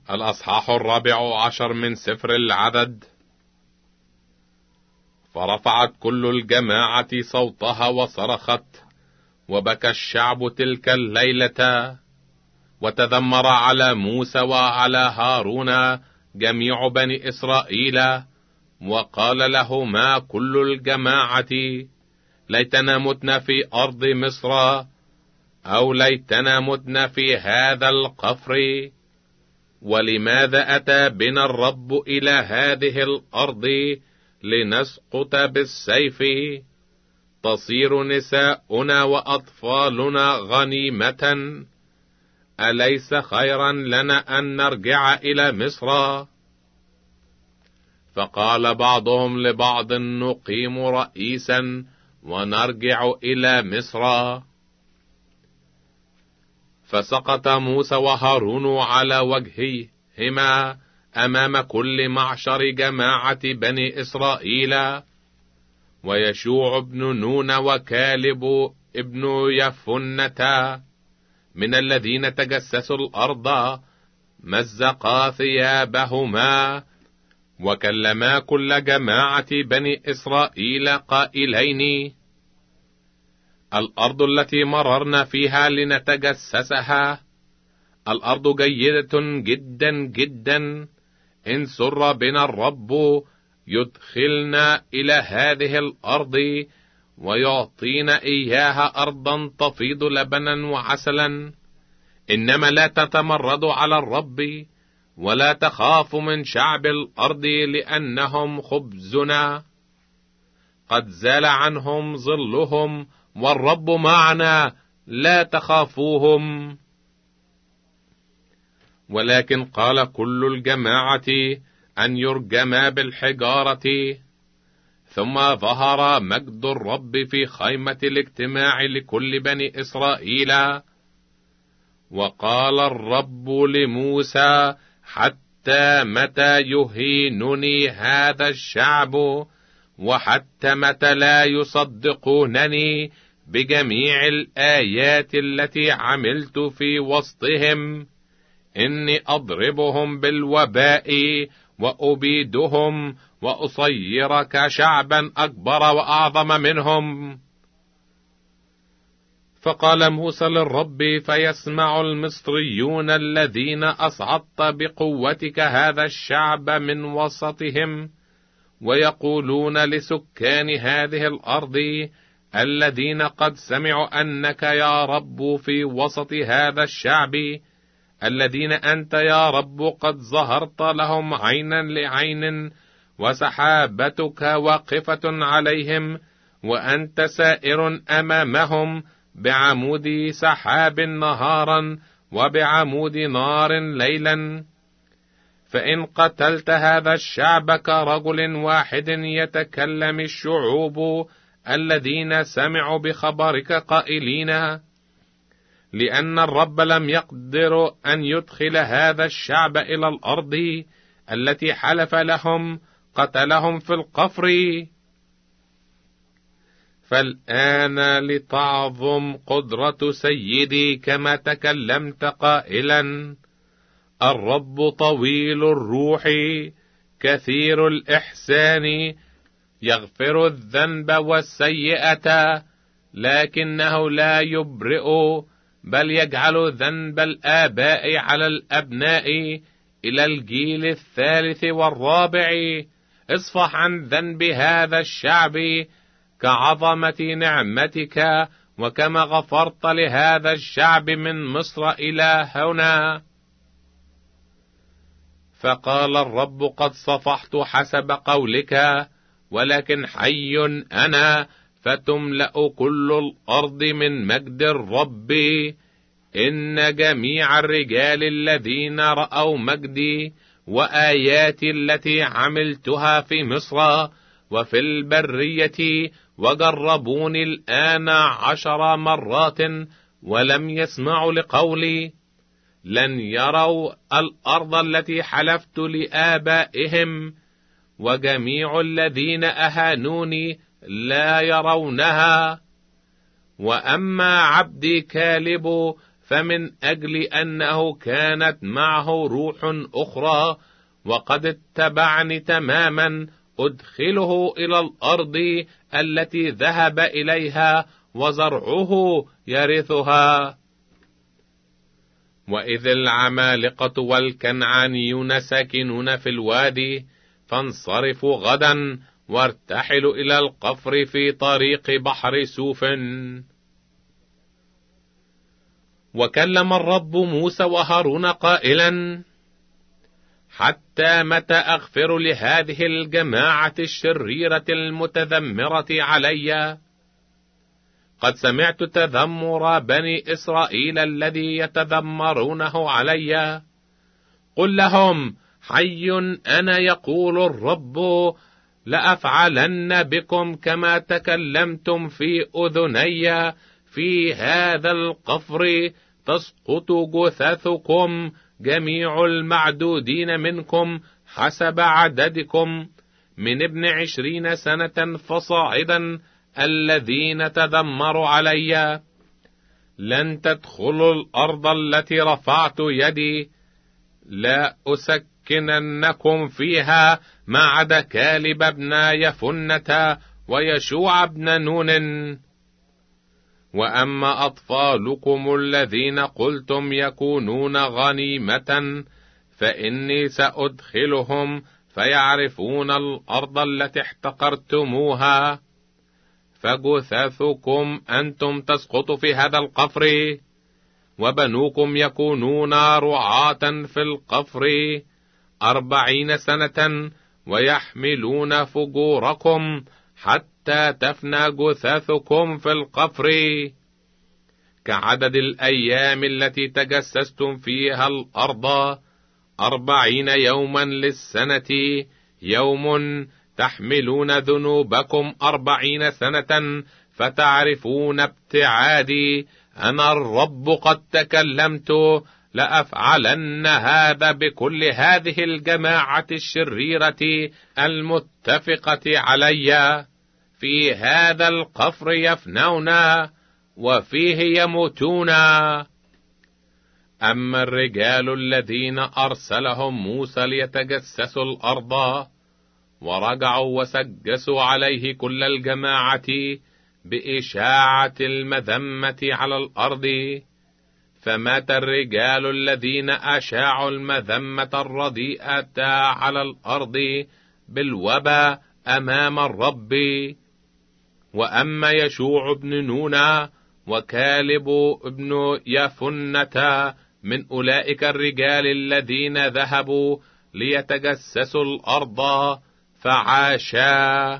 الأصحاح 14 من سفر العدد. فرفعت كل الجماعة صوتها وصرخت، وبكى الشعب تلك الليلة، وتذمر على موسى وعلى هارون جميع بني إسرائيل، وقال لهما كل الجماعة: ليتنا متنا في أرض مصر، أو ليتنا متنا في هذا القفر. ولماذا أتى بنا الرب إلى هذه الأرض لنسقط بالسيف؟ تصير نساؤنا وأطفالنا غنيمة. أليس خيرا لنا أن نرجع إلى مصر؟ فقال بعضهم لبعض: نقيم رئيسا ونرجع إلى مصر. فسقط موسى وهارون على وجهيهما أمام كل معشر جماعة بني إسرائيل. ويشوع بن نون وكالب ابن يفنة من الذين تجسسوا الأرض مزقا ثيابهما، وكلما كل جماعة بني إسرائيل قائلين: الأرض التي مررنا فيها لنتجسسها الأرض جيدة جدا جدا، إن سر بنا الرب يدخلنا إلى هذه الأرض ويعطينا إياها أرضا تفيض لبنا وعسلا. إنما لا تتمردوا على الرب، ولا تخافوا من شعب الأرض، لأنهم خبزنا. قد زال عنهم ظلهم، والرب معنا، لا تخافوهم. ولكن قال كل الجماعة أن يرجما بالحجارة. ثم ظهر مجد الرب في خيمة الاجتماع لكل بني إسرائيل. وقال الرب لموسى: حتى متى يهينني هذا الشعب؟ وحتى متى لا يصدقونني بجميع الآيات التي عملت في وسطهم؟ إني أضربهم بالوباء وأبيدهم، وأصيرك شعبا أكبر وأعظم منهم. فقال موسى للرب: فيسمع المصريون الذين أصعدت بقوتك هذا الشعب من وسطهم، ويقولون لسكان هذه الأرض الذين قد سمعوا أنك يا رب في وسط هذا الشعب، الذين أنت يا رب قد ظهرت لهم عينا لعين، وسحابتك واقفة عليهم، وأنت سائر أمامهم بعمود سحاب نهارا وبعمود نار ليلا. فإن قتلت هذا الشعب كرجل واحد يتكلم الشعوب الذين سمعوا بخبرك قائلين: لأن الرب لم يقدر أن يدخل هذا الشعب إلى الأرض التي حلف لهم، قتلهم في القفر. فالآن لتعظم قدرة سيدي كما تكلمت قائلا: الرب طويل الروح كثير الإحسان، يغفر الذنب والسيئة، لكنه لا يبرئ، بل يجعل ذنب الآباء على الأبناء إلى الجيل الثالث والرابع. اصفح عن ذنب هذا الشعب كعظمة نعمتك، وكما غفرت لهذا الشعب من مصر إلى هنا. فقال الرب: قد صفحت حسب قولك، ولكن حي أنا، فتملأ كل الأرض من مجد الرب. إن جميع الرجال الذين رأوا مجدي وآياتي التي عملتها في مصر وفي البرية، وجربوني الآن 10 مرات ولم يسمعوا لقولي، لن يروا الأرض التي حلفت لآبائهم، وجميع الذين أهانوني لا يرونها. وأما عبدي كالب فمن أجل أنه كانت معه روح أخرى وقد اتبعني تماما أدخله إلى الأرض التي ذهب إليها وزرعه يرثها. وإذ العمالقة والكنعانيون ساكنون في الوادي، فانصرفوا غدا وارتحلوا إلى القفر في طريق بحر سوف. وكلم الرب موسى وهارون قائلا: حتى متى أغفر لهذه الجماعة الشريرة المتذمرة علي؟ قد سمعت تذمر بني إسرائيل الذي يتذمرونه علي. قل لهم: حي أنا يقول الرب، لأفعلن بكم كما تكلمتم في أذني في هذا القفر، تسقط جثثكم جميع المعدودين منكم حسب عددكم من ابن 20 سنة فصاعدا الذين تذمروا علي. لن تدخلوا الأرض التي رفعت يدي، لا أسكننكم فيها ما عدا كالب ابن يفنة ويشوع ابن نون. وأما أطفالكم الذين قلتم يكونون غنيمة، فإني سأدخلهم فيعرفون الأرض التي احتقرتموها. فجثثكم أنتم تسقط في هذا القفر، وبنوكم يكونون رعاة في القفر 40 سنة، ويحملون فجوركم حتى تفنى جثثكم في القفر، كعدد الأيام التي تجسستم فيها الأرض 40 يوما للسنة، يوم تحملون ذنوبكم 40 سنة، فتعرفون ابتعادي. أنا الرب قد تكلمت، لأفعلن هذا بكل هذه الجماعة الشريرة المتفقة علي. في هذا القفر يفنون وفيه يموتون. أما الرجال الذين أرسلهم موسى ليتجسسوا الأرض، ورجعوا وسجسوا عليه كل الجماعة بإشاعة المذمة على الأرض، فمات الرجال الذين أشاعوا المذمة الرديئة على الأرض بالوباء أمام الرب. وأما يشوع بن نون وكالب ابن يفنة من أولئك الرجال الذين ذهبوا ليتجسسوا الأرض فعاشا.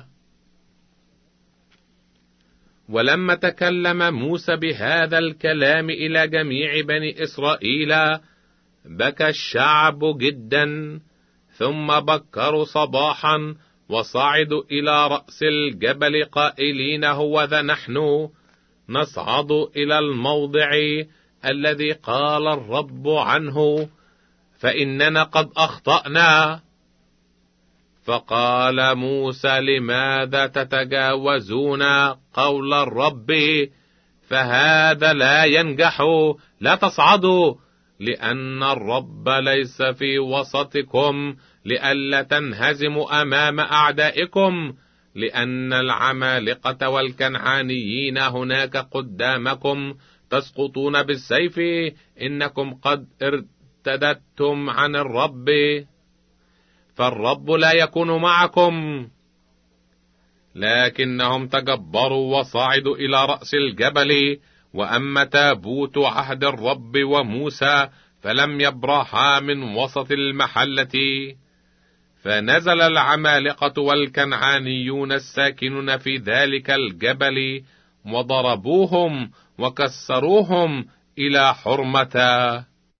ولما تكلم موسى بهذا الكلام إلى جميع بني إسرائيل، بكى الشعب جدا. ثم بكروا صباحا وصعدوا إلى رأس الجبل قائلين: هوذا نحن نصعد إلى الموضع الذي قال الرب عنه، فإننا قد أخطأنا. فقال موسى: لماذا تتجاوزون قول الرب؟ فهذا لا ينجح، لا تصعدوا، لأن الرب ليس في وسطكم، لئلا تنهزموا أمام أعدائكم، لأن العمالقة والكنعانيين هناك قدامكم، تسقطون بالسيف، إنكم قد ارتدتم عن الرب، فالرب لا يكون معكم. لكنهم تجبروا وصعدوا إلى رأس الجبل. وأما تابوت عهد الرب وموسى فلم يبرحا من وسط المحلة. فنزل العمالقة والكنعانيون الساكنون في ذلك الجبل وضربوهم وكسروهم إلى حرمة.